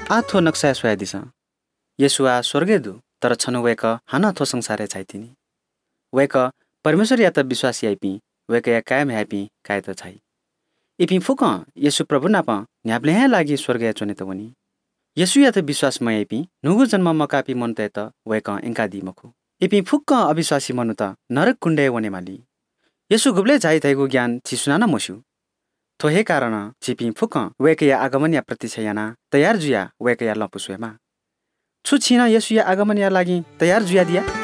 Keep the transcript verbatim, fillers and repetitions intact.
आथो नक्सा soya this येसुआ स्वर्गे दु तर छनु वेक हाना थो संसारे चाहितिनी वेक परमेश्वर या त विश्वासी आइपी वेक या कायम हैपी काय त छै इपी फुक येसु प्रभु नाप न्याप्ले हे लागि स्वर्ग या चोने त वनी येसु या त विश्वासमय आइपी नुगु जन्म मकापी मन त त वेक एंका दि मखु इपी फुक अविश्वासी मनु त नरक कुण्डे वने माली येसु गुब्ले जाइ थैगु ज्ञान छिसुना न मसु थो हे कारण छिपी फुक वेक या आगमन या प्रतीक्षा याना तयार जुया वेक या लपुसुएमा छु छिना येसु या आगमन या लागि तयार जुया दिया